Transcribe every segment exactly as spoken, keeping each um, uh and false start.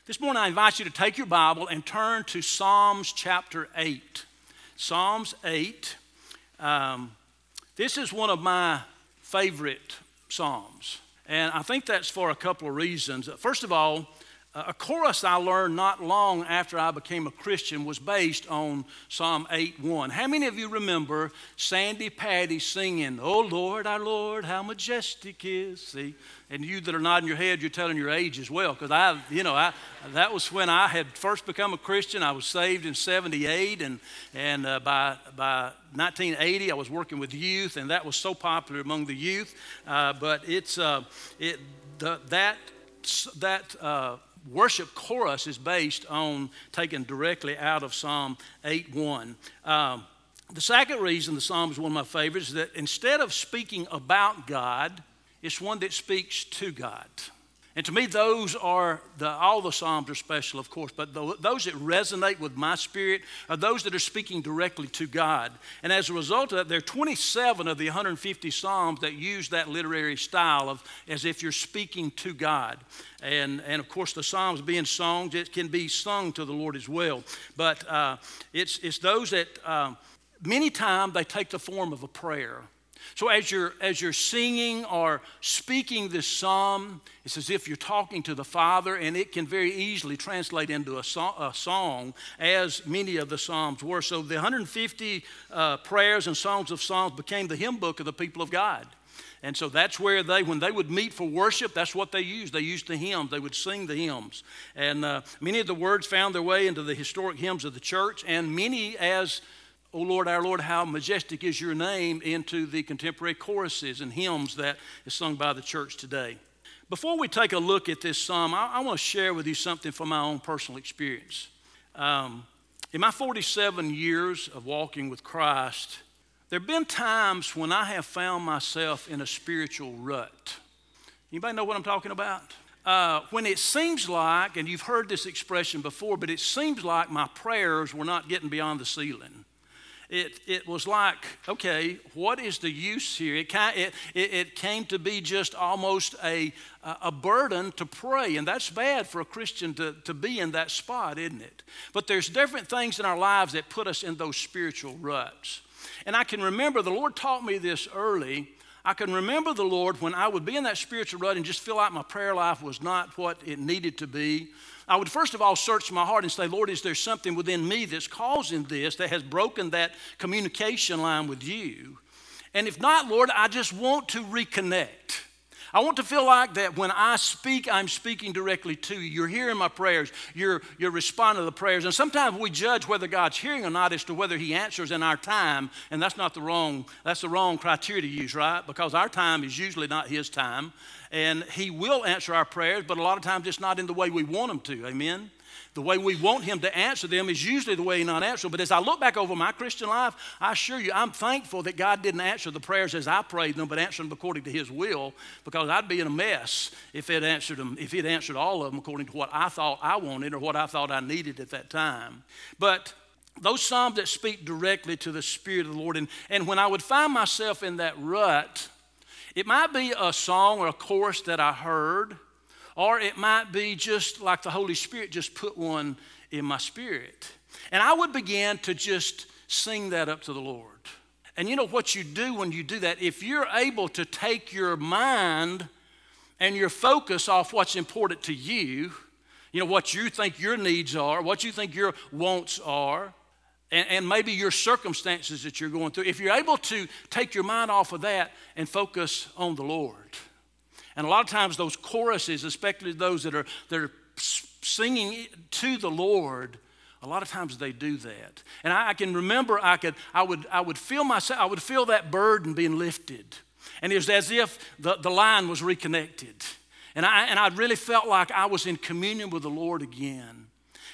This morning I invite you to take your Bible and turn to Psalms chapter eight. Psalms eight. Um, this is one of my favorite Psalms. And I think that's for a couple of reasons. First of all, a chorus I learned not long after I became a Christian was based on Psalm eight one. How many of you remember Sandy Patty singing, "Oh Lord, our Lord, how majestic is." See, and you that are nodding your head, you're telling your age as well, because I, you know, I that was when I had first become a Christian. I was saved in seventy-eight, and and uh, by by nineteen eighty, I was working with youth, and that was so popular among the youth. Uh, but it's uh, it the, that that. Uh, Worship chorus is based on taken directly out of Psalm eight one. Um, the second reason the Psalm is one of my favorites is that instead of speaking about God, it's one that speaks to God. And to me, those are, the, all the Psalms are special, of course, but the, those that resonate with my spirit are those that are speaking directly to God. And as a result of that, there are twenty-seven of the one hundred fifty Psalms that use that literary style of as if you're speaking to God. And, and of course, the Psalms being songs, it can be sung to the Lord as well. But uh, it's, it's those that uh, many times they take the form of a prayer. So as you're, as you're singing or speaking this psalm, it's as if you're talking to the Father, and it can very easily translate into a, so, a song, as many of the psalms were. So the one hundred fifty uh, prayers and songs of psalms became the hymn book of the people of God. And so that's where they, when they would meet for worship, that's what they used. They used the hymns. They would sing the hymns. And uh, many of the words found their way into the historic hymns of the church, and many as "O Lord, our Lord, how majestic is your name," into the contemporary choruses and hymns that is sung by the church today. Before we take a look at this psalm, I, I want to share with you something from my own personal experience. Um, in my forty-seven years of walking with Christ, there have been times when I have found myself in a spiritual rut. Anybody know what I'm talking about? Uh, when it seems like, and you've heard this expression before, but it seems like my prayers were not getting beyond the ceiling. It it was like, okay, what is the use here? It, it, it, it came to be just almost a, a burden to pray, and that's bad for a Christian to, to be in that spot, isn't it? But there's different things in our lives that put us in those spiritual ruts. And I can remember, the Lord taught me this early. I can remember the Lord when I would be in that spiritual rut and just feel like my prayer life was not what it needed to be. I would first of all search my heart and say, "Lord, is there something within me that's causing this, that has broken that communication line with you? And if not, Lord, I just want to reconnect. I want to feel like that when I speak, I'm speaking directly to you. You're hearing my prayers. You're, you're responding to the prayers." And sometimes we judge whether God's hearing or not as to whether he answers in our time, and that's not the wrong, that's the wrong criteria to use, right? Because our time is usually not his time. And he will answer our prayers, but a lot of times it's not in the way we want him to, amen? The way we want him to answer them is usually the way he not answer. But as I look back over my Christian life, I assure you, I'm thankful that God didn't answer the prayers as I prayed them, but answered them according to his will, because I'd be in a mess if it answered them, if he'd answered all of them according to what I thought I wanted or what I thought I needed at that time. But those psalms that speak directly to the Spirit of the Lord, and, and when I would find myself in that rut, it might be a song or a chorus that I heard, or it might be just like the Holy Spirit just put one in my spirit. And I would begin to just sing that up to the Lord. And you know what you do when you do that? If you're able to take your mind and your focus off what's important to you, you know, what you think your needs are, what you think your wants are, And, and maybe your circumstances that you're going through, if you're able to take your mind off of that and focus on the Lord. And a lot of times those choruses, especially those that are, that are singing to the Lord, a lot of times they do that. And I, I can remember I could I would I would feel myself, I would feel that burden being lifted. And it was as if the, the line was reconnected. And I and I really felt like I was in communion with the Lord again.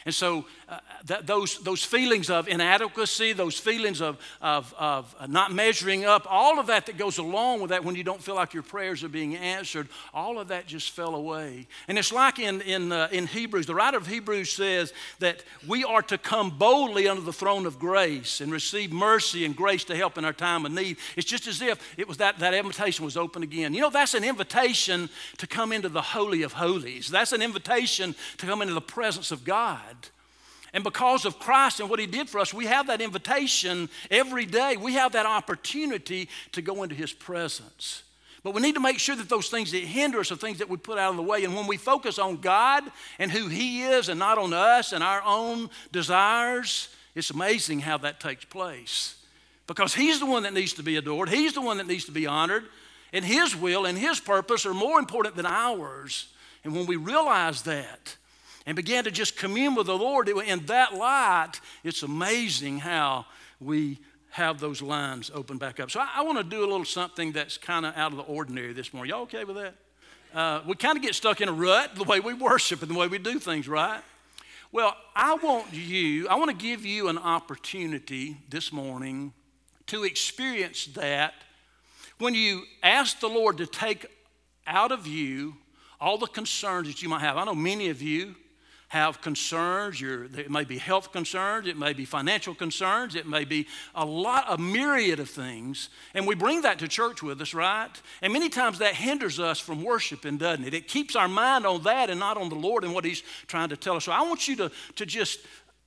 And so uh, th- those, those feelings of inadequacy, those feelings of, of, of not measuring up, all of that that goes along with that when you don't feel like your prayers are being answered, all of that just fell away. And it's like in, in, uh, in Hebrews, the writer of Hebrews says that we are to come boldly under the throne of grace and receive mercy and grace to help in our time of need. It's just as if it was that, that invitation was open again. You know, that's an invitation to come into the Holy of Holies. That's an invitation to come into the presence of God. And because of Christ and what He did for us, we have that invitation every day. We have that opportunity to go into His presence. But we need to make sure that those things that hinder us are things that we put out of the way. And when we focus on God and who He is and not on us and our own desires, it's amazing how that takes place. Because He's the one that needs to be adored. He's the one that needs to be honored. And His will and His purpose are more important than ours. And when we realize that, and began to just commune with the Lord in that light, it's amazing how we have those lines open back up. So I, I want to do a little something that's kind of out of the ordinary this morning. Y'all okay with that? Uh, we kind of get stuck in a rut the way we worship and the way we do things, right? Well, I want you, I want to give you an opportunity this morning to experience that when you ask the Lord to take out of you all the concerns that you might have. I know many of you have concerns. You're, it may be health concerns, it may be financial concerns, it may be a lot, a myriad of things. And we bring that to church with us, right? And many times that hinders us from worshiping, doesn't it? It keeps our mind on that and not on the Lord and what He's trying to tell us. So I want you to, to just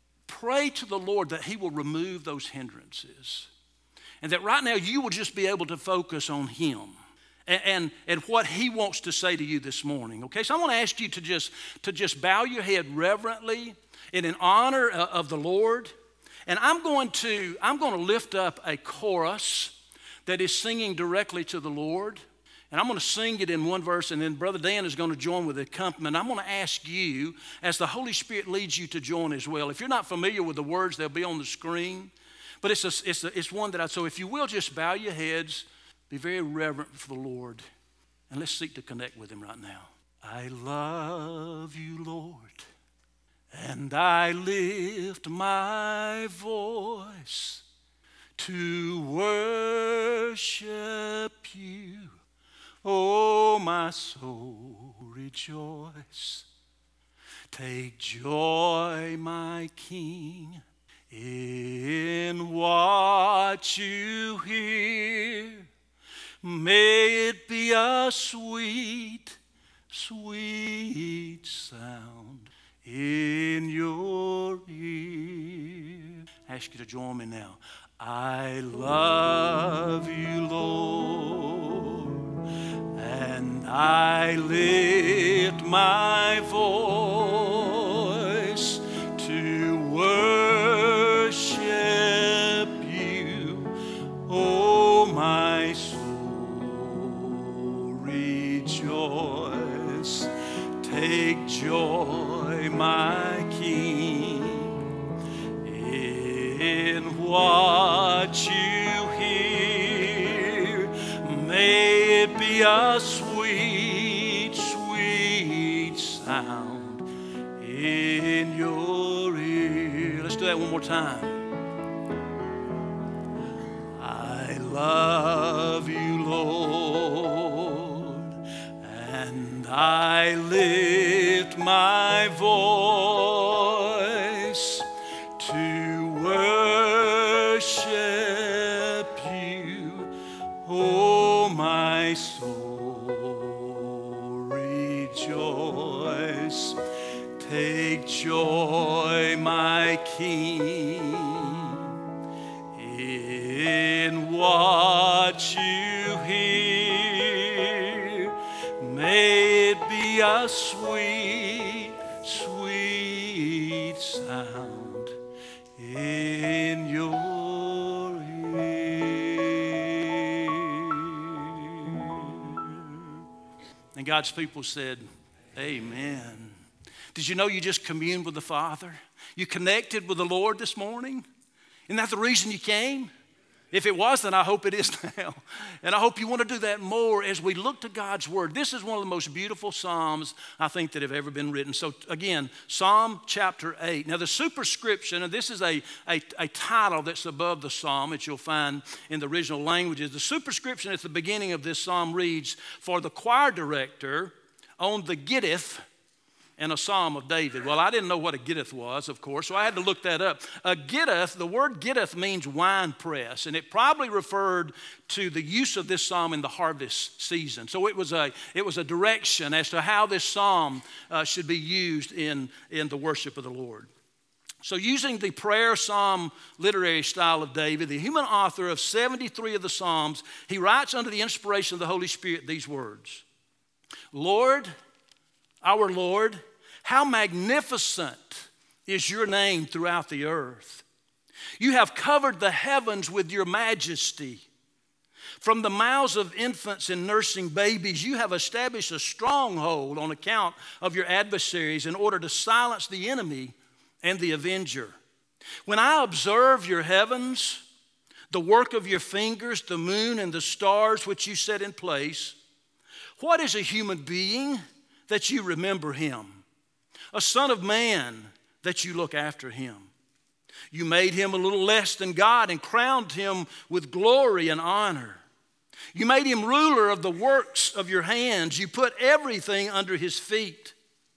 pray to the Lord that He will remove those hindrances. And that right now you will just be able to focus on Him. And, and, and what He wants to say to you this morning, okay? So I want to ask you to just, to just bow your head reverently and in honor of the Lord. And I'm going to, I'm going to lift up a chorus that is singing directly to the Lord. And I'm going to sing it in one verse, and then Brother Dan is going to join with the accompaniment. I'm going to ask you, as the Holy Spirit leads you, to join as well. If you're not familiar with the words, they'll be on the screen. But it's, a, it's, a, it's one that I, so if you will just bow your heads, be very reverent for the Lord, and let's seek to connect with Him right now. I love you, Lord, and I lift my voice to worship you. Oh, my soul, rejoice. Take joy, my King, in what you hear. May it be a sweet, sweet sound in your ear. I ask you to join me now. I love you, Lord, and I lift my voice to worship you, oh my soul. Rejoice, take joy, my King, in what you hear. May it be a sweet, sweet sound in your ear. Let's do that one more time. I love you, Lord, and I lift my voice to worship you, oh my soul, rejoice. Take joy, my King, in what you hear. May it be a sweet, sweet sound in your ear. And God's people said, amen. Did you know you just communed with the Father? You connected with the Lord this morning? Isn't that the reason you came? If it wasn't, I hope it is now. And I hope you want to do that more as we look to God's Word. This is one of the most beautiful Psalms I think that have ever been written. So again, Psalm chapter eight. Now the superscription, and this is a, a, a title that's above the Psalm that you'll find in the original languages. The superscription at the beginning of this Psalm reads, "For the choir director on the Gittith and a Psalm of David." Well, I didn't know what a Gittith was, of course, so I had to look that up. A Gittith, the word Gittith means wine press, and it probably referred to the use of this psalm in the harvest season. So it was a, it was a direction as to how this psalm uh, should be used in, in the worship of the Lord. So using the prayer psalm literary style of David, the human author of seventy-three of the Psalms, he writes under the inspiration of the Holy Spirit these words: "Lord, our Lord, how magnificent is your name throughout the earth. You have covered the heavens with your majesty. From the mouths of infants and nursing babies, you have established a stronghold on account of your adversaries in order to silence the enemy and the avenger. When I observe your heavens, the work of your fingers, the moon and the stars which you set in place, what is a human being that you remember him? A son of man that you look after him. You made him a little less than God and crowned him with glory and honor. You made him ruler of the works of your hands. You put everything under his feet,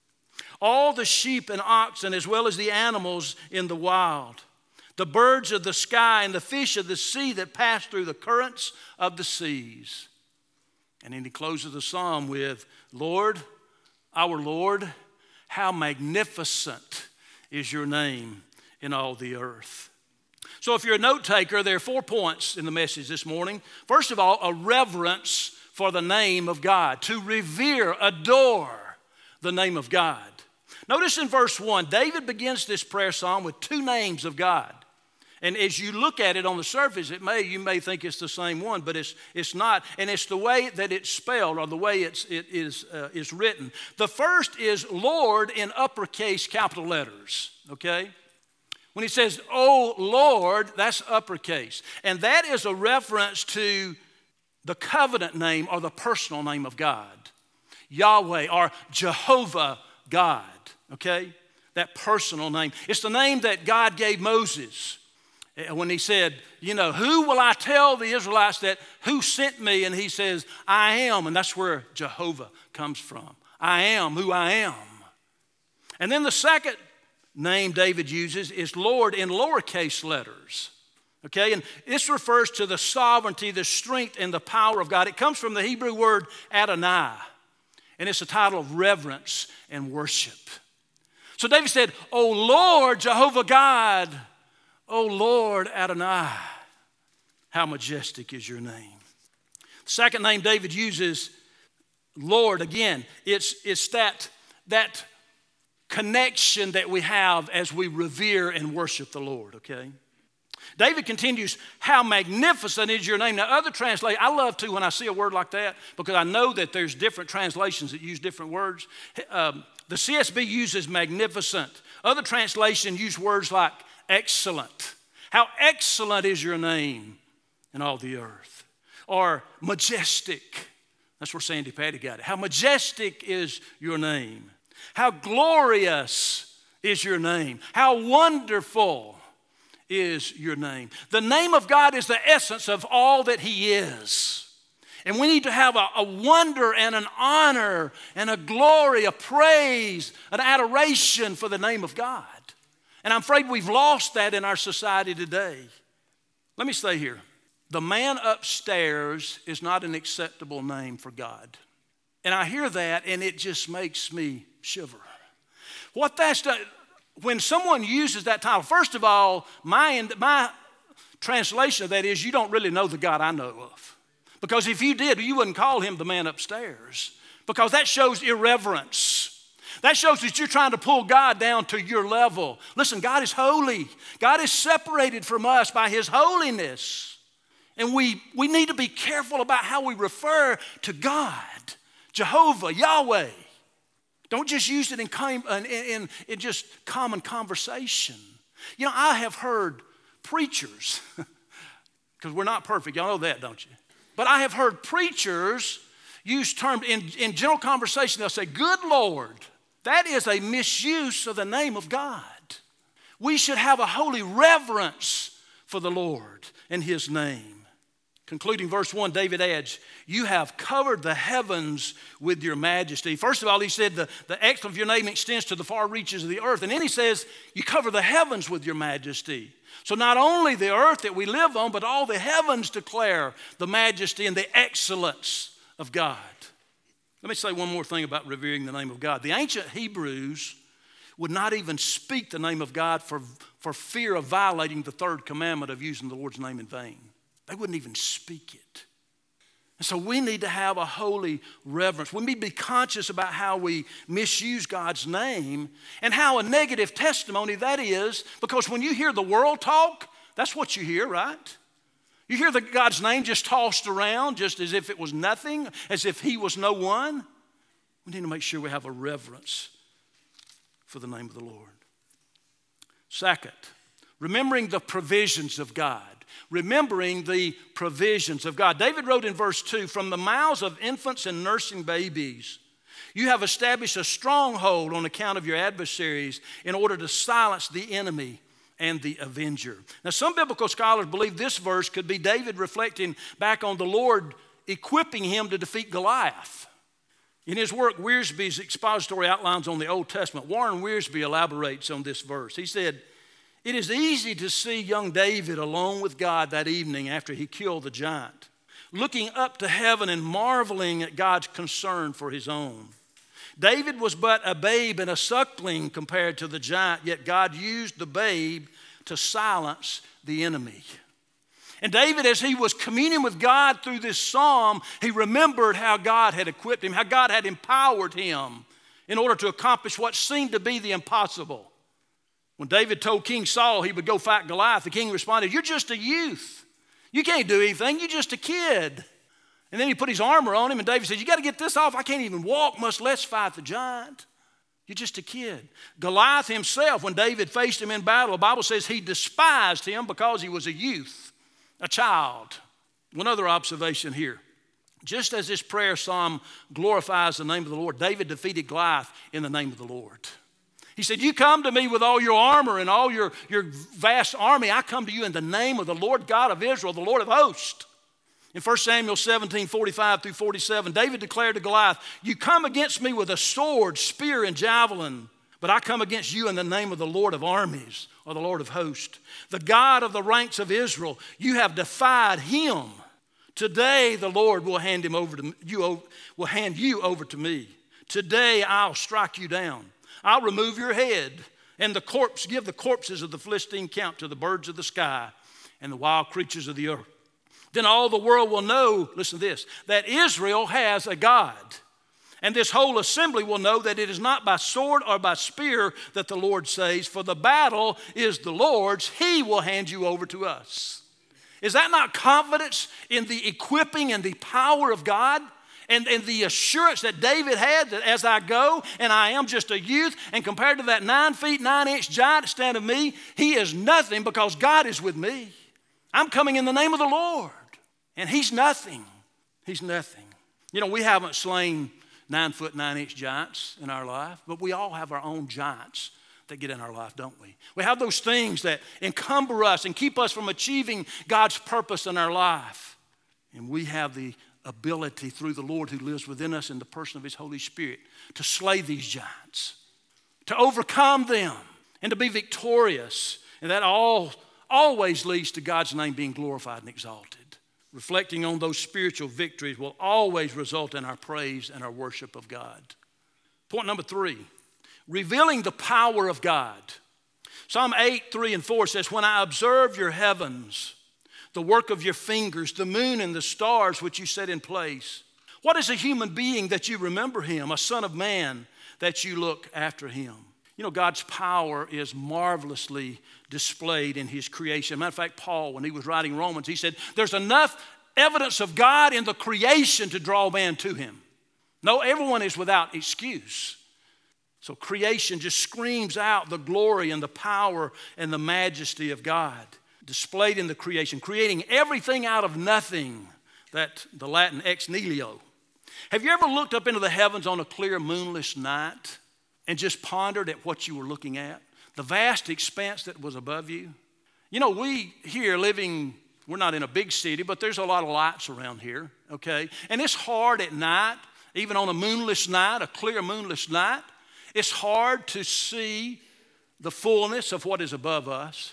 all the sheep and oxen as well as the animals in the wild, the birds of the sky and the fish of the sea that pass through the currents of the seas." And then he closes the psalm with, "Lord, our Lord, how magnificent is your name in all the earth." So if you're a note taker, there are four points in the message this morning. First of all, a reverence for the name of God, to revere, adore the name of God. Notice in verse one, David begins this prayer psalm with two names of God. And as you look at it on the surface, it may you may think it's the same one, but it's it's not. And it's the way that it's spelled or the way it's it is uh, is written. The first is Lord in uppercase capital letters. Okay, when he says "Oh Lord," that's uppercase, and that is a reference to the covenant name or the personal name of God, Yahweh or Jehovah God. Okay, that personal name. It's the name that God gave Moses when he said, you know, "Who will I tell the Israelites that who sent me?" And he says, "I am." And that's where Jehovah comes from. I am who I am. And then the second name David uses is Lord in lowercase letters. Okay, and this refers to the sovereignty, the strength, and the power of God. It comes from the Hebrew word Adonai, and it's a title of reverence and worship. So David said, "Oh Lord, Jehovah God, O Lord Adonai, how majestic is your name." The second name David uses, Lord, again, it's, it's that, that connection that we have as we revere and worship the Lord, okay? David continues, "How magnificent is your name." Now, other translations, I love to when I see a word like that because I know that there's different translations that use different words. Um, the C S B uses magnificent. Other translations use words like excellent. How excellent is your name in all the earth. Or majestic. That's where Sandy Patty got it. How majestic is your name. How glorious is your name. How wonderful is your name. The name of God is the essence of all that he is. And we need to have a, a wonder and an honor and a glory, a praise, an adoration for the name of God. And I'm afraid we've lost that in our society today. Let me stay here. The man upstairs is not an acceptable name for God. And I hear that and it just makes me shiver. What that's done, when someone uses that title, first of all, my, my translation of that is you don't really know the God I know of. Because if you did, you wouldn't call him the man upstairs. Because that shows irreverence. That shows that you're trying to pull God down to your level. Listen, God is holy. God is separated from us by his holiness. And we, we need to be careful about how we refer to God, Jehovah, Yahweh. Don't just use it in, in, in, in just common conversation. You know, I have heard preachers because we're not perfect. Y'all know that, don't you? But I have heard preachers use terms, in, in general conversation, they'll say, good Lord. That is a misuse of the name of God. We should have a holy reverence for the Lord and his name. Concluding verse one, David adds, you have covered the heavens with your majesty. First of all, he said the, the excellence of your name extends to the far reaches of the earth. And then he says, you cover the heavens with your majesty. So not only the earth that we live on, but all the heavens declare the majesty and the excellence of God. Let me say one more thing about revering the name of God. The ancient Hebrews would not even speak the name of God for, for fear of violating the third commandment of using the Lord's name in vain. They wouldn't even speak it. And so we need to have a holy reverence. We need to be conscious about how we misuse God's name and how a negative testimony that is, because when you hear the world talk, that's what you hear, right? You hear the God's name just tossed around just as if it was nothing, as if he was no one. We need to make sure we have a reverence for the name of the Lord. Second, remembering the provisions of God. Remembering the provisions of God. David wrote in verse two, from the mouths of infants and nursing babies, you have established a stronghold on account of your adversaries in order to silence the enemy and the avenger. Now, some biblical scholars believe this verse could be David reflecting back on the Lord equipping him to defeat Goliath. In his work, Wiersbe's expository outlines on the Old Testament, Warren Wiersbe elaborates on this verse. He said, it is easy to see young David alone with God that evening after he killed the giant, looking up to heaven and marveling at God's concern for his own. David was but a babe and a suckling compared to the giant, yet God used the babe to silence the enemy. And David, as he was communing with God through this psalm, he remembered how God had equipped him, how God had empowered him in order to accomplish what seemed to be the impossible. When David told King Saul he would go fight Goliath, the king responded, you're just a youth. You can't do anything. You're just a kid. And then he put his armor on him, and David said, you got to get this off. I can't even walk, much less fight the giant. You're just a kid. Goliath himself, when David faced him in battle, the Bible says he despised him because he was a youth, a child. One other observation here. Just as this prayer psalm glorifies the name of the Lord, David defeated Goliath in the name of the Lord. He said, you come to me with all your armor and all your, your vast army. I come to you in the name of the Lord God of Israel, the Lord of hosts. In First Samuel seventeen, forty-five through forty-seven, David declared to Goliath, you come against me with a sword, spear, and javelin, but I come against you in the name of the Lord of armies, or the Lord of hosts, the God of the ranks of Israel. You have defied him. Today the Lord will hand him over to you, will hand you over to me. Today I'll strike you down. I'll remove your head, and the corpse, give the corpses of the Philistine camp to the birds of the sky and the wild creatures of the earth. Then all the world will know, listen to this, that Israel has a God. And this whole assembly will know that it is not by sword or by spear that the Lord saves, for the battle is the Lord's. He will hand you over to us. Is that not confidence in the equipping and the power of God? And, and the assurance that David had that as I go and I am just a youth, and compared to that nine feet, nine inch giant standing of me, he is nothing because God is with me. I'm coming in the name of the Lord. And he's nothing. He's nothing. You know, we haven't slain nine foot, nine inch giants in our life, but we all have our own giants that get in our life, don't we? We have those things that encumber us and keep us from achieving God's purpose in our life. And we have the ability through the Lord who lives within us in the person of his Holy Spirit to slay these giants, to overcome them, and to be victorious. And that all always leads to God's name being glorified and exalted. Reflecting on those spiritual victories will always result in our praise and our worship of God. Point number three, revealing the power of God. Psalm eight, three and four says, when I observe your heavens, the work of your fingers, the moon and the stars which you set in place. What is a human being that you remember him, a son of man that you look after him? You know, God's power is marvelously displayed in his creation. Matter of fact, Paul, when he was writing Romans, he said, there's enough evidence of God in the creation to draw man to him. No, everyone is without excuse. So creation just screams out the glory and the power and the majesty of God. displayed in the creation, creating everything out of nothing, that the Latin ex nihilo. Have you ever looked up into the heavens on a clear moonless night and just pondered at what you were looking at? The vast expanse that was above you? You know, we here living, we're not in a big city, but there's a lot of lights around here, okay? And it's hard at night, even on a moonless night, a clear moonless night, it's hard to see the fullness of what is above us.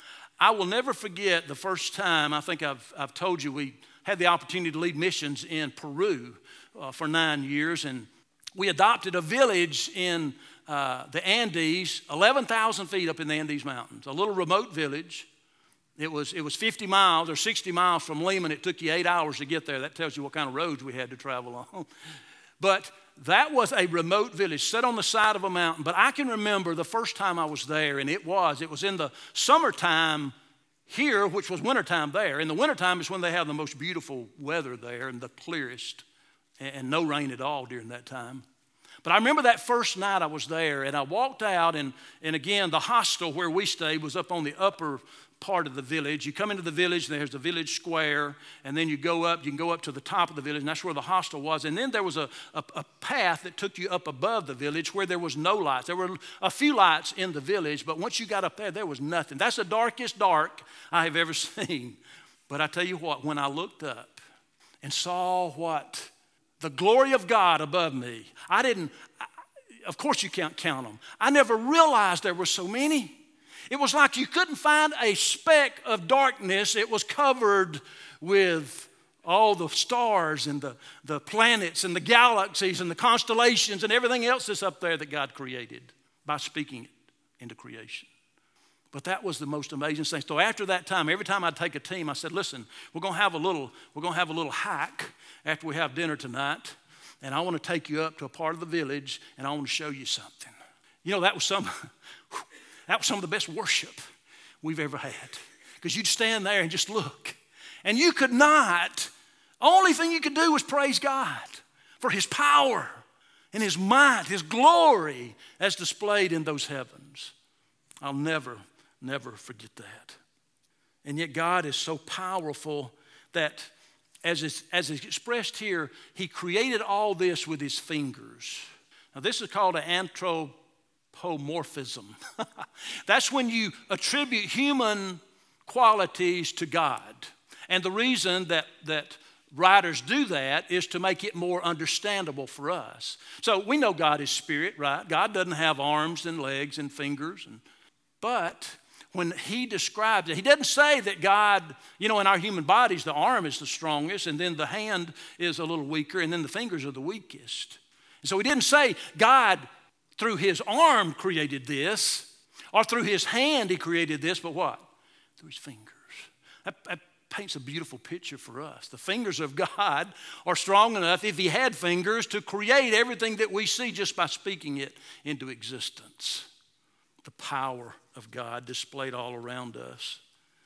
I will never forget the first time, I think I've, I've told you, we had the opportunity to lead missions in Peru uh, for nine years, and we adopted a village in uh, the Andes, eleven thousand feet up in the Andes Mountains, a little remote village. It was, it was fifty miles or sixty miles from Lima, and it took you eight hours to get there. That tells you what kind of roads we had to travel on. But that was a remote village set on the side of a mountain. But I can remember the first time I was there, and it was, it was in the summertime here, which was wintertime there. In the wintertime is when they have the most beautiful weather there and the clearest, and no rain at all during that time. But I remember that first night I was there, and I walked out, and, and again, the hostel where we stayed was up on the upper part of the village. You come into the village, there's the village square, and then you go up, you can go up to the top of the village, and that's where the hostel was. And then there was a, a, a path that took you up above the village where there was no lights. There were a few lights in the village, but once you got up there, there was nothing. That's the darkest dark I have ever seen. But I tell you what, when I looked up and saw what the glory of God above me, I didn't, I, of course you can't count them. I never realized there were so many. It was like you couldn't find a speck of darkness. It was covered with all the stars and the, the planets and the galaxies and the constellations and everything else that's up there that God created by speaking it into creation. But that was the most amazing thing. So after that time, every time I'd take a team, I said, listen, we're going to have a little, we're going to have a little hike after we have dinner tonight, and I want to take you up to a part of the village, and I want to show you something. You know, that was some... That was some of the best worship we've ever had. Because you'd stand there and just look. And you could not, only thing you could do was praise God for His power and His might, His glory as displayed in those heavens. I'll never, never forget that. And yet God is so powerful that as is, as is expressed here, He created all this with His fingers. Now this is called an anthropomorphism. Homomorphism. That's when you attribute human qualities to God. And the reason that, that writers do that is to make it more understandable for us. So we know God is spirit, right? God doesn't have arms and legs and fingers. And, but when He describes it, He doesn't say that God, you know, in our human bodies, the arm is the strongest, and then the hand is a little weaker, and then the fingers are the weakest. And so He didn't say God through His arm created this, or through His hand He created this, but what? Through His fingers. That, that paints a beautiful picture for us. The fingers of God are strong enough, if He had fingers, to create everything that we see just by speaking it into existence. The power of God displayed all around us.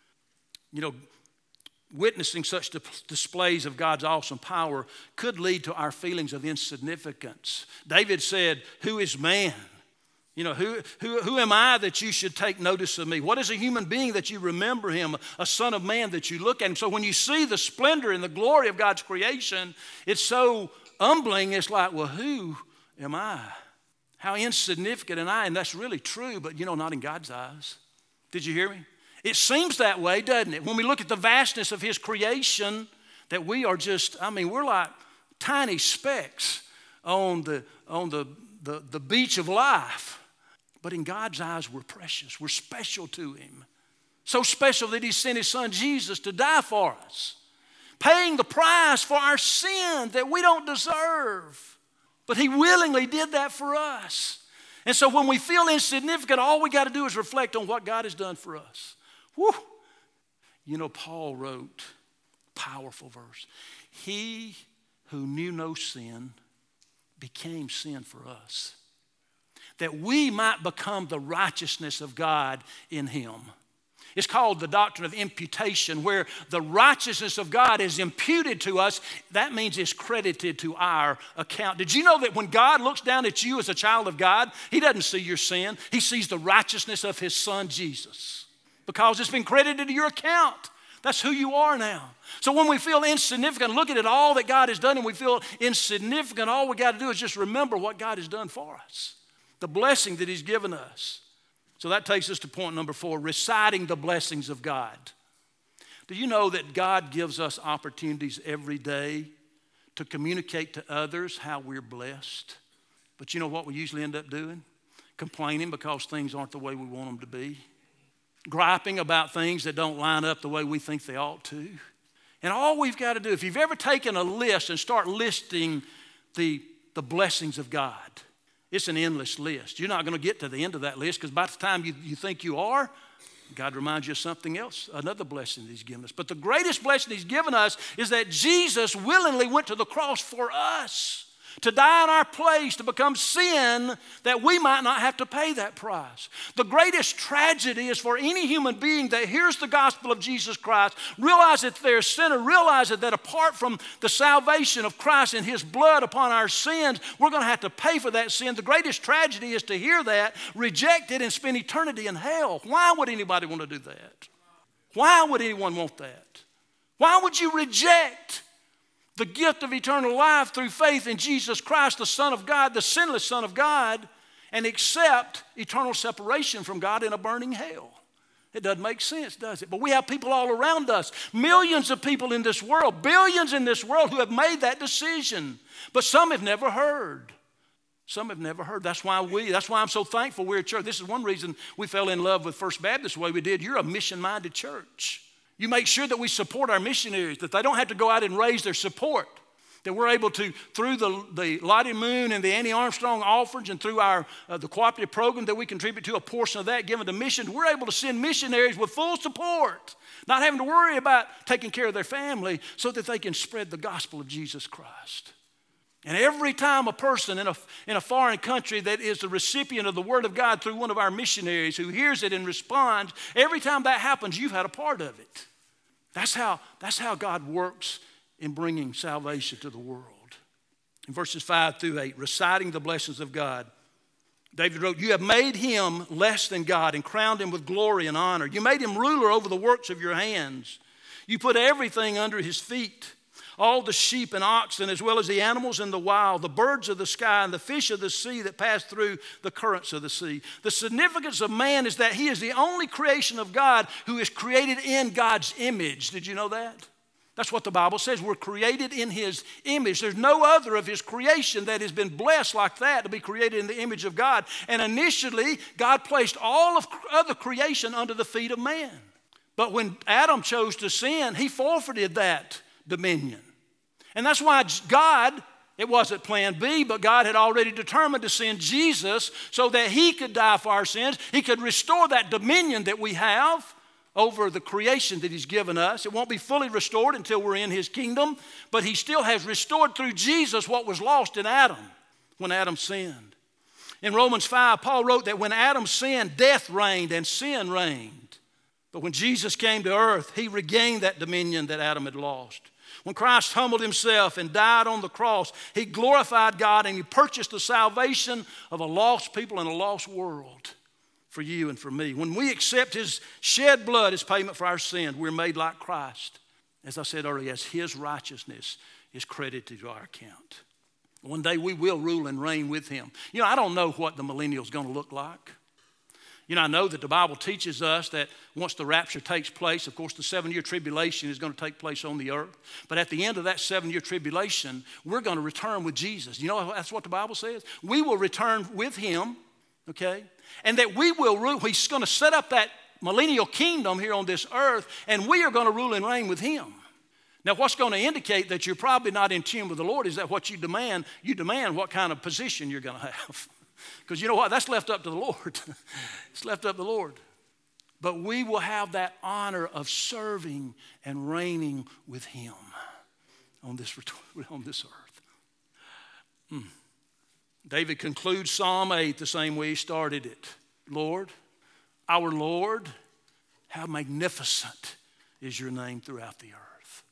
You know, witnessing such displays of God's awesome power could lead to our feelings of insignificance. David said, who is man? You know, who, who, who am I that you should take notice of me? What is a human being that you remember him? A son of man that you look at him? So when you see the splendor and the glory of God's creation, it's so humbling. It's like, well, who am I? How insignificant am I? And that's really true, but you know, not in God's eyes. Did you hear me? It seems that way, doesn't it? When we look at the vastness of His creation, that we are just, I mean, we're like tiny specks on the, on the, the, the beach of life. But in God's eyes, we're precious. We're special to Him. So special that He sent His Son Jesus to die for us, paying the price for our sin that we don't deserve. But He willingly did that for us. And so when we feel insignificant, all we got to do is reflect on what God has done for us. Woo. You know, Paul wrote a powerful verse. He who knew no sin became sin for us, that we might become the righteousness of God in Him. It's called the doctrine of imputation, where the righteousness of God is imputed to us. That means it's credited to our account. Did you know that when God looks down at you as a child of God, He doesn't see your sin. He sees the righteousness of His Son, Jesus. because it's been credited to your account. That's who you are now. So when we feel insignificant, looking at all that God has done and we feel insignificant, all we got to do is just remember what God has done for us, the blessing that he's given us. So that takes us to point number four, reciting the blessings of God. Do you know that God gives us opportunities every day to communicate to others how we're blessed? But you know what we usually end up doing? Complaining because things aren't the way we want them to be. Griping about things that don't line up the way we think they ought to. And all we've got to do, if you've ever taken a list and start listing the, the blessings of God, it's an endless list. You're not going to get to the end of that list because by the time you, you think you are, God reminds you of something else, another blessing that he's given us. But the greatest blessing he's given us is that Jesus willingly went to the cross for us, to die in our place, to become sin, that we might not have to pay that price. The greatest tragedy is for any human being that hears the gospel of Jesus Christ, realize that they're a sinner, realize that apart from the salvation of Christ and his blood upon our sins, we're going to have to pay for that sin. The greatest tragedy is to hear that, reject it, and spend eternity in hell. Why would anybody want to do that? Why would anyone want that? Why would you reject the gift of eternal life through faith in Jesus Christ, the Son of God, the sinless Son of God, and accept eternal separation from God in a burning hell? It doesn't make sense, does it? But we have people all around us, millions of people in this world, billions in this world who have made that decision. But some have never heard. Some have never heard. That's why we, that's why I'm so thankful we're a church. This is one reason we fell in love with First Baptist the way we did. You're a mission-minded church. You make sure that we support our missionaries, that they don't have to go out and raise their support, that we're able to, through the, the Lottie Moon and the Annie Armstrong offerings and through our uh, the cooperative program that we contribute to, a portion of that given to missions, we're able to send missionaries with full support, not having to worry about taking care of their family so that they can spread the gospel of Jesus Christ. And every time a person in a, in a foreign country that is the recipient of the word of God through one of our missionaries who hears it and responds, every time that happens, you've had a part of it. That's how, that's how God works in bringing salvation to the world. In verses five through eight, reciting the blessings of God, David wrote, "You have made him less than God and crowned him with glory and honor. You made him ruler over the works of your hands. You put everything under his feet, all the sheep and oxen, as well as the animals in the wild, the birds of the sky, and the fish of the sea that pass through the currents of the sea." The significance of man is that he is the only creation of God who is created in God's image. Did you know that? That's what the Bible says. We're created in his image. There's no other of his creation that has been blessed like that, to be created in the image of God. And initially, God placed all of other creation under the feet of man. But when Adam chose to sin, he forfeited that dominion. And that's why God, it wasn't plan B, but God had already determined to send Jesus so that he could die for our sins. He could restore that dominion that we have over the creation that he's given us. It won't be fully restored until we're in his kingdom, but he still has restored through Jesus what was lost in Adam when Adam sinned. In Romans five, Paul wrote that when Adam sinned, death reigned and sin reigned. But when Jesus came to earth, he regained that dominion that Adam had lost. When Christ humbled himself and died on the cross, he glorified God and he purchased the salvation of a lost people in a lost world for you and for me. When we accept his shed blood as payment for our sin, we're made like Christ. As I said earlier, as his righteousness is credited to our account. One day we will rule and reign with him. You know, I don't know what the millennial is going to look like. You know, I know that the Bible teaches us that once the rapture takes place, of course, the seven-year tribulation is going to take place on the earth. But at the end of that seven-year tribulation, we're going to return with Jesus. You know, that's what the Bible says. We will return with him, okay? And that we will rule. He's going to set up that millennial kingdom here on this earth, and we are going to rule and reign with him. Now, what's going to indicate that you're probably not in tune with the Lord is that what you demand, you demand what kind of position you're going to have. Because you know what? That's left up to the Lord. It's left up to the Lord. But we will have that honor of serving and reigning with him on this, on this earth. Hmm. David concludes Psalm eight the same way he started it. Lord, our Lord, how magnificent is your name throughout the earth.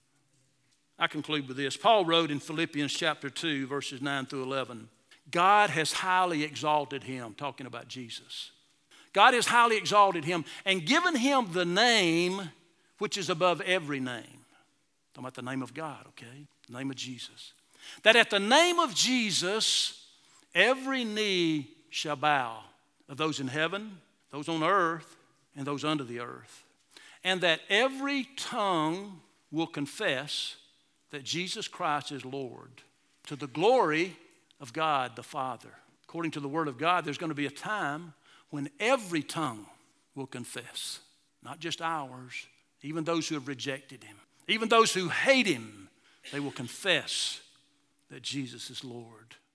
I conclude with this. Paul wrote in Philippians chapter two, verses nine through eleven, God has highly exalted him, talking about Jesus. God has highly exalted him and given him the name which is above every name. Talking about the name of God, okay? The name of Jesus. That at the name of Jesus, every knee shall bow, of those in heaven, those on earth, and those under the earth. And that every tongue will confess that Jesus Christ is Lord, to the glory of God the Father. According to the Word of God, there's going to be a time when every tongue will confess, not just ours, even those who have rejected him, even those who hate him, they will confess that Jesus is Lord.